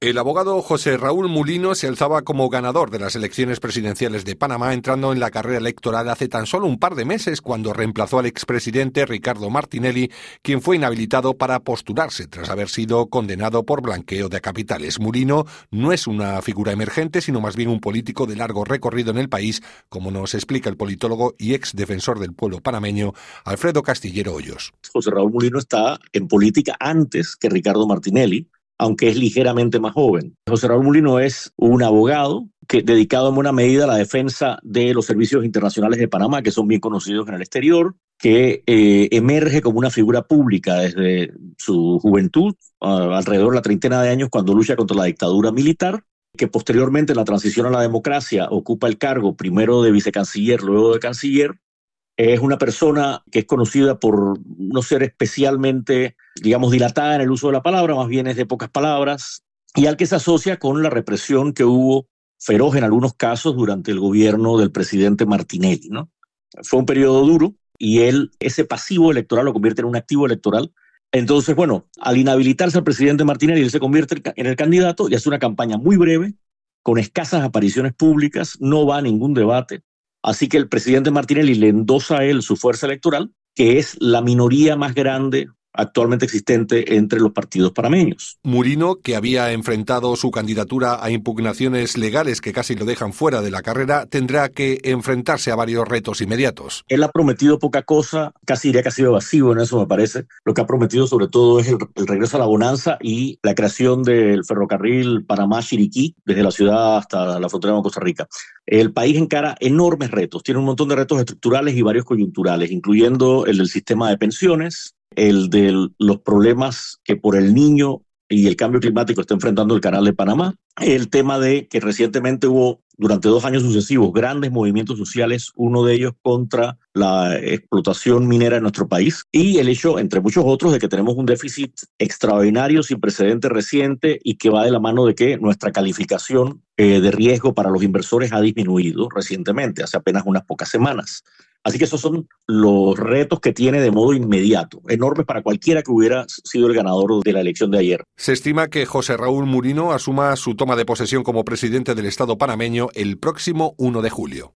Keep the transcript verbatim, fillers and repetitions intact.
El abogado José Raúl Mulino se alzaba como ganador de las elecciones presidenciales de Panamá, entrando en la carrera electoral hace tan solo un par de meses, cuando reemplazó al expresidente Ricardo Martinelli, quien fue inhabilitado para postularse tras haber sido condenado por blanqueo de capitales. Mulino no es una figura emergente, sino más bien un político de largo recorrido en el país, como nos explica el politólogo y ex defensor del pueblo panameño, Alfredo Castillero Hoyos. José Raúl Mulino está en política antes que Ricardo Martinelli, aunque es ligeramente más joven. José Raúl Mulino es un abogado que, dedicado en buena medida a la defensa de los servicios internacionales de Panamá, que son bien conocidos en el exterior, que eh, emerge como una figura pública desde su juventud, uh, alrededor de la treintena de años, cuando lucha contra la dictadura militar, que posteriormente en la transición a la democracia ocupa el cargo primero de vicecanciller, luego de canciller. Es una persona que es conocida por no ser especialmente, digamos, dilatada en el uso de la palabra, más bien es de pocas palabras, y al que se asocia con la represión que hubo feroz en algunos casos durante el gobierno del presidente Martinelli, ¿no? Fue un periodo duro y él, ese pasivo electoral lo convierte en un activo electoral. Entonces, bueno, al inhabilitarse al presidente Martinelli, él se convierte en el candidato y hace una campaña muy breve, con escasas apariciones públicas, no va a ningún debate. Así que el presidente Martinelli le endosa a él su fuerza electoral, que es la minoría más grande actualmente existente entre los partidos panameños. Mulino, que había enfrentado su candidatura a impugnaciones legales que casi lo dejan fuera de la carrera, tendrá que enfrentarse a varios retos inmediatos. Él ha prometido poca cosa, casi diría que ha sido evasivo en eso, me parece. Lo que ha prometido sobre todo es el, el regreso a la bonanza y la creación del ferrocarril Panamá-Chiriquí desde la ciudad hasta la frontera con Costa Rica. El país encara enormes retos, tiene un montón de retos estructurales y varios coyunturales, incluyendo el del sistema de pensiones, el de los problemas que por el Niño y el cambio climático está enfrentando el Canal de Panamá, el tema de que recientemente hubo durante dos años sucesivos grandes movimientos sociales, uno de ellos contra la explotación minera en nuestro país, y el hecho, entre muchos otros, de que tenemos un déficit extraordinario sin precedente reciente y que va de la mano de que nuestra calificación eh, de riesgo para los inversores ha disminuido recientemente, hace apenas unas pocas semanas. Así que esos son los retos que tiene de modo inmediato, enormes para cualquiera que hubiera sido el ganador de la elección de ayer. Se estima que José Raúl Mulino asuma su toma de posesión como presidente del Estado panameño el próximo uno de julio.